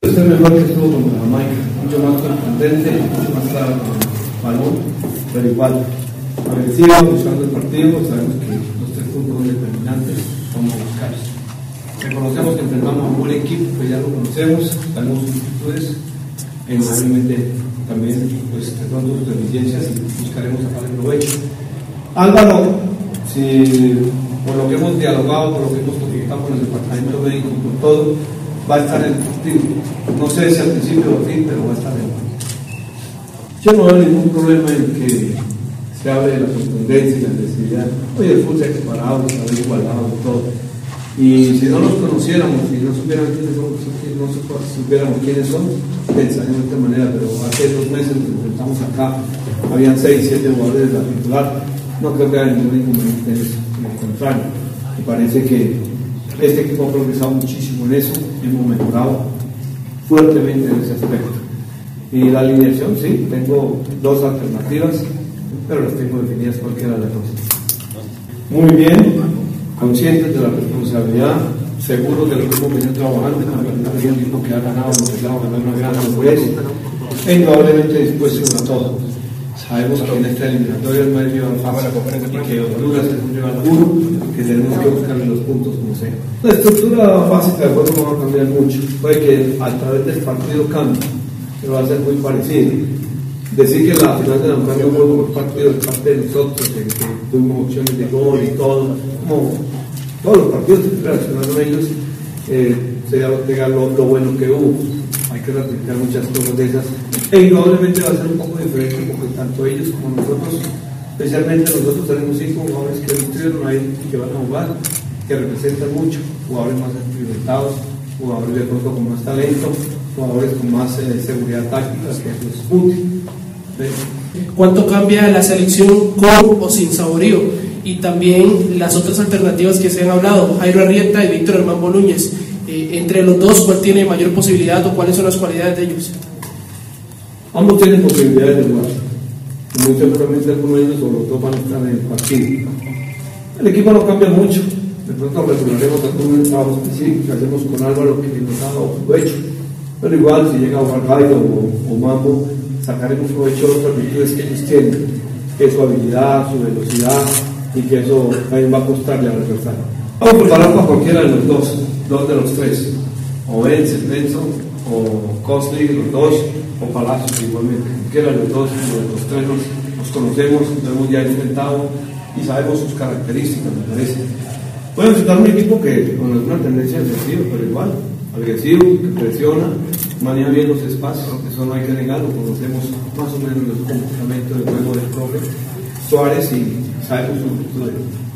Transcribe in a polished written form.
puede ser mejor que estuvo con Jamaica, mucho más contundente, mucho más claro con el balón, pero igual agresivo, buscando el partido. Sabemos que los 3 puntos son determinantes, vamos a buscarlos. Reconocemos que enfrentamos a un buen equipo, que ya lo conocemos, tenemos sus virtudes, obviamente también pues tratando sus deficiencias y buscaremos sacar el provecho. Álvaro, si por lo que hemos dialogado, por lo que hemos comunicado con el departamento médico, por todo, va a estar en el partido. No sé si al principio o al fin, pero va a estar en el partido. Yo no veo ningún problema en que se hable de la contundencia y la necesidad. Oye, el fútbol se ha equiparado, se ha igualado y todo. Y si no los conociéramos, si no supiéramos quiénes son, no supiéramos quiénes son, pensaríamos de esta manera. Pero hace 2 meses nos enfrentamos acá, habían 6, 7 jugadores de la titular. No creo que haya ningún inconveniente en eso, al contrario. Me parece que este equipo ha progresado muchísimo en eso, hemos mejorado fuertemente en ese aspecto. Y la alineación, sí, tengo 2 alternativas, pero las tengo definidas cualquiera de las 2. Muy bien, conscientes de la responsabilidad, seguros de lo que hemos venido trabajando, es un equipo que ha ganado, ganar una gran madurez, e indudablemente dispuestos a todo. Sabemos que en esta eliminatoria el medio y que Honduras es un rival duro, que tenemos que buscarle los puntos como sea. La estructura básica del juego no va a cambiar mucho, puede que a través del partido cambie, pero va a ser muy parecido. Decir que la final de la mujer fue por partido de parte de nosotros, que tuvimos opciones de gol y todo, como todos los partidos que reaccionaron ellos, sería pegar lo bueno que hubo. Hay que ratificar muchas cosas de esas, e indudablemente va a ser un poco diferente, porque tanto ellos como nosotros, especialmente nosotros, tenemos 5 jugadores que estuvieron ahí, que van a jugar, que representan mucho, jugadores más experimentados, jugadores de pronto con más talento, jugadores con más seguridad táctica, que eso es útil. ¿Cuánto cambia la selección con o sin Saborío? Y también las otras alternativas que se han hablado, Jairo Arrieta y Víctor Hermán Núñez. Entre los dos, ¿cuál tiene mayor posibilidad o cuáles son las cualidades de ellos? Ambos tienen posibilidades de jugar. Muy seguramente algunos de ellos o los 2 van a estar en el partido. El equipo no cambia mucho. De pronto regularemos algún trabajo específico que hacemos con Álvaro, que nos ha dado provecho. Pero igual, si llega a jugar Jairo o Mambo, sacaremos provecho de otras virtudes que ellos tienen, que es su habilidad, su velocidad, y que eso también va a costarle al adversario. Vamos a preparar para cualquiera de los 2 de los 3, o Benson, o Cosley, los 2, o Palacios igualmente. Cualquiera de los 2, los 3 nos conocemos, nos hemos ya enfrentado y sabemos sus características, me parece. Puede enfrentar un equipo que con alguna tendencia agresiva, pero igual, agresivo, que presiona, maneja bien los espacios, eso no hay que negarlo, conocemos más o menos los comportamientos del juego del profe Suárez y sabemos sus virtudes.